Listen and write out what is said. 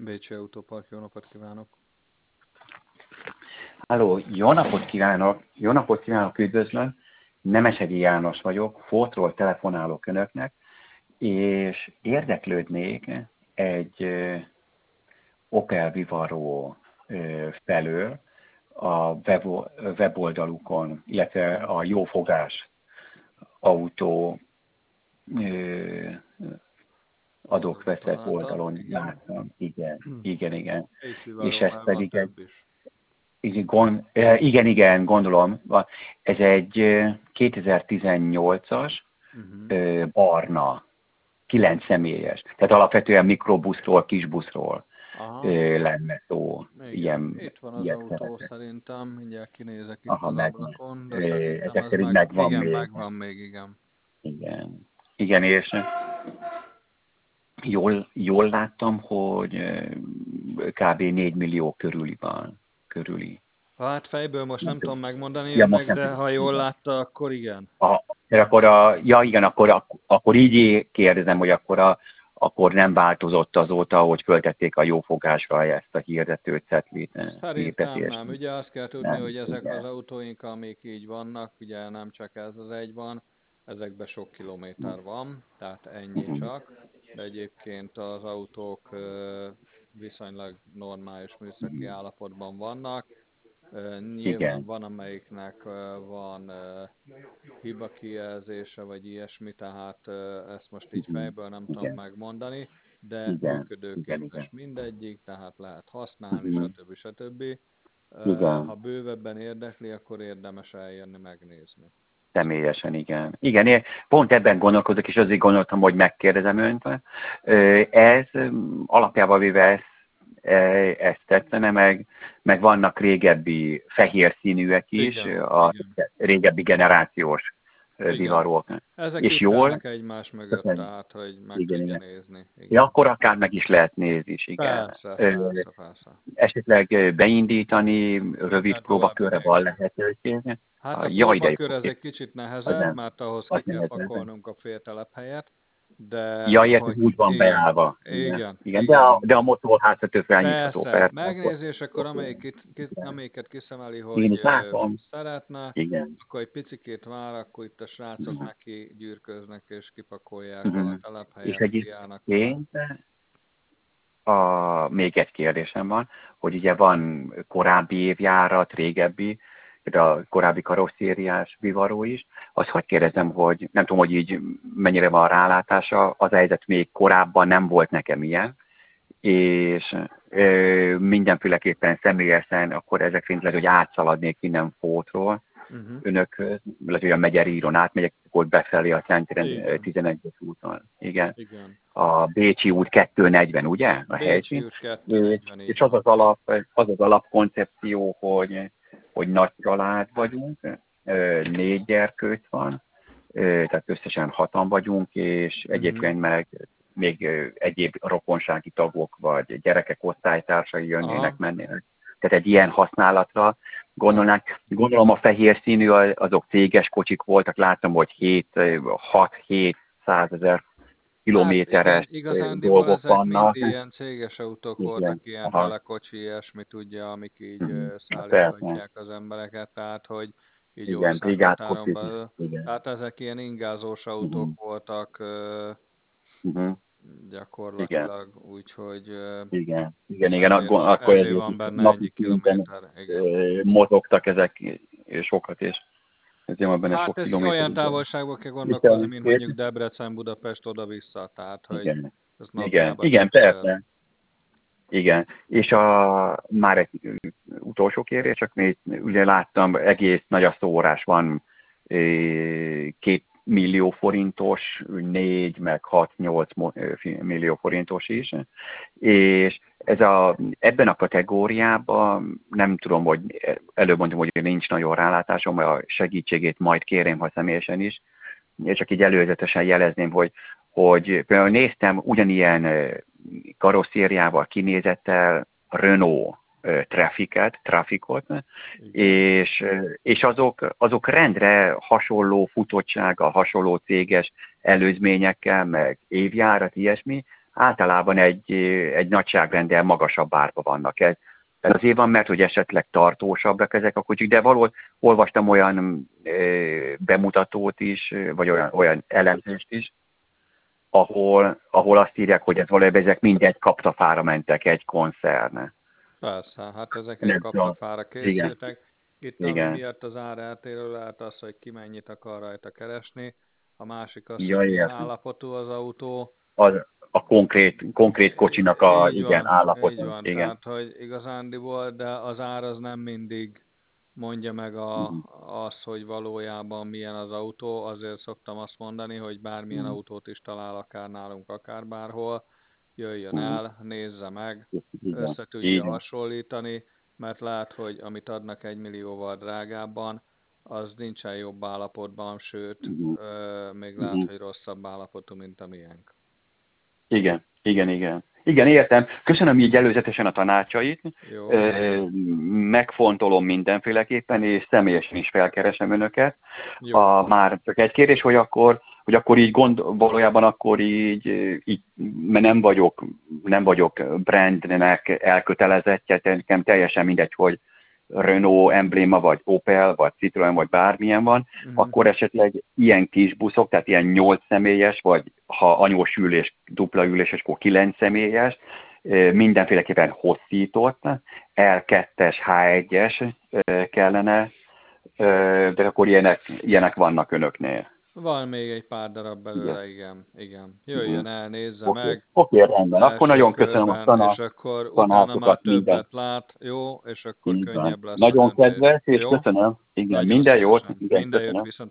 Bécsi Autópark, jó napot kívánok! Halló, jó napot kívánok, üdvözlöm! Nemesedi János vagyok, Fordról telefonálok Önöknek, és érdeklődnék egy Opel Vivaro felől a weboldalukon, illetve a Jófogás autó adók-veszek oldalon láttam. Igen. Egy És Vivaro, ez mert van pedig egy több is. igen, gondolom. Ez egy 2018-as barna, 9 személyes. Tehát alapvetően mikrobuszról, kisbuszról Aha, lenne szó. igen. Itt van az Ilyet autó szeretek. szerintem, mindjárt kinézek itt Aha, az megvan. ablakon, de szerintem Ezek ez szerint megvan igen, még. megvan még, igen. Igen, és jól láttam, hogy kb. 4 millió körüli. Hát fejből most nem tudom megmondani Ja, most önnek, nem de tudom. ha jól Igen. látta, akkor igen. De akkor igen, akkor így kérdezem, hogy akkor nem változott azóta, hogy föltették a Jófogásra ezt a hirdető cetlit, Szerintem hirdetést. nem. Ugye azt kell tudni, Nem, hogy ezek az igen. autóink, amik így vannak, ugye nem csak ez az egy van, ezekben sok kilométer van, tehát ennyi csak. De egyébként az autók viszonylag normális műszaki állapotban vannak. Nyilván Igen, van, amelyiknek van hiba kijelzése, vagy ilyesmi, tehát ezt most így fejből nem tudom igen, megmondani, de igen, működőképes mindegyik, tehát lehet használni, igen, stb. Ha igen. bővebben érdekli, akkor érdemes eljönni megnézni. Személyesen, igen. Igen, én pont ebben gondolkodok, és azért gondoltam, hogy megkérdezem önt. Ez alapjában véve ezt tetszene, meg vannak régebbi fehér színűek is, Igen, a igen, régebbi generációs igen. vivarok. Ezek És itt jól? állnak egymás mögött, tehát hogy meg Igen, tudja igen. nézni. Ja, Igen. akkor akár meg is lehet nézni is, igen. Persze, persze, persze. Esetleg beindítani, rövid Minden további próbakörre van nélkül. lehetőség. Hát a Jaj, de próbakör ez jó. egy kicsit Az nehezebb, nem, mert ahhoz ki az kell nehezebb. pakolnunk a féltelephelyet, de Ja, ilyet hogy úgy van igen, beállva. Igen. igen, Igen. De igen. a motorháztető felnyitható, Persze, persze. megnézi, és akkor Igen. amelyiket kiszemeli, Én hogy is látom. szeretne, Igen. akkor egy picikét vár, akkor itt a srácok Mhm. neki gyűrköznek, és kipakolják a Mhm. És telephelyet, kiállnak vele. egyébként még egy kérdésem van, hogy ugye van korábbi évjárat, régebbi, de a korábbi karosszériás Vivaró is. Azt hogy kérdezem, hogy nem tudom, hogy így mennyire van rálátása, az a helyzet még korábban nem volt nekem ilyen, és mindenféleképpen személyesen akkor ezek szerint lehet, hogy átszaladnék innen Fótról önökhöz, lehet, hogy a Megyeríron átmegyek, akkor befelé a Szentren Igen, 11-es úton. Igen. igen. A Bécsi út 240, ugye? A Bécsi helyszín. út 240, így És van. az az alapkoncepció, hogy nagy család vagyunk, 4 gyerkőc van, tehát összesen 6-an vagyunk, és egyébként meg még egyéb rokonsági tagok, vagy gyerekek osztálytársai jönnének, Aha, mennének. Tehát egy ilyen használatra aha. gondolom a fehér színű, azok céges kocsik voltak, láttam, hogy 6-700 ezer Hát igen, kilométeres igazándiból dolgok ezek mind vannak. ilyen céges autók voltak, Igen, ilyen aha. telekocsi, ilyesmi tudja, amik így Persze. szállítgatják az embereket, tehát hogy így Igen, országhatáron brigádkocsi. belül. Igen. Tehát ezek ilyen ingázós autók Mhm. voltak Mhm. Igen. gyakorlatilag, úgyhogy Igen, akkor ezért ezért van is benne ennyi napi szinten kilométer, igen. mozogtak ezek sokat, és ezért van benne Hát sok ez kilométer. olyan távolságból kell gondolkozni, Viszont mint mondjuk Debrecen, Budapest oda-vissza, tehát hogy igen, ez igen, napjában igen, többször. persze, igen. És már egy utolsó kérdés, csak még ugye láttam, egész nagy a szórás van, 2 millió forintos, 4, meg 6-8 millió forintos is, és ebben a kategóriában nem tudom, hogy előbb mondtam, hogy nincs nagyon rálátásom, a segítségét majd kérem, ha személyesen is, és csak így előzetesen jelezném, hogy például néztem ugyanilyen karosszériával, kinézettel Renault Traficot, Igen. és azok rendre hasonló futottsága, hasonló céges előzményekkel, meg évjárat, ilyesmi, általában egy nagyságrendel magasabb árba vannak. Ez azért van, mert hogy esetleg tartósabbak ezek a kocsik, de valahol olvastam olyan bemutatót is, vagy olyan elemzést is, ahol azt írják, hogy ez valójában ezek mindegy kaptafára mentek, egy koncerne. Persze, hát ezek egy kaptafára Igen, készültek. Itt ami igen. miatt az ár eltérő lehet az, hogy ki mennyit akar rajta keresni, a másik az, hogy Ja, milyen értem. állapotú az autó. A konkrét kocsinak igen, Így állapota. van, Igen. tehát hogy igazándiból, de az ár az nem mindig mondja meg Mhm. azt, hogy valójában milyen az autó. Azért szoktam azt mondani, hogy bármilyen Mhm. autót is talál akár nálunk, akár bárhol, jöjjön Mhm. el, nézze meg, Igen. össze tudja Igen. hasonlítani, mert lehet, hogy amit adnak 1 millióval drágábban, az nincsen jobb állapotban, sőt, Mhm. még lehet, Mhm. hogy rosszabb állapotú, mint a miénk. Igen, igen, igen. Igen, értem. Köszönöm így előzetesen a tanácsait. Jó, Megfontolom mindenféleképpen, és személyesen is felkeresem önöket. jó. Már csak egy kérdés, hogy akkor így valójában akkor így, mert nem vagyok brandnek elkötelezettje, nekem teljesen mindegy, hogy Renault embléma, vagy Opel, vagy Citroen, vagy bármilyen van, Uh-huh. akkor esetleg ilyen kis buszok, tehát ilyen 8 személyes, vagy ha anyós ülés, dupla üléses, akkor 9 személyes, mindenféleképpen hosszított, L2-es, H1-es kellene, de akkor ilyenek vannak önöknél. Van még egy pár darab Igen. belőle, igen, igen. Uh-huh. Jöjjön el, nézze Oké, meg rendben. Akkor első nagyon köszönöm a körben, és akkor utána már tanácsokat, minden. többet lát, jó, és akkor Így van. könnyebb lesz a Nagyon döntés. kedves, és Jó? köszönöm. Igen, Nagyon minden jót. szívesen. Igen, Minden jót, köszönöm. viszont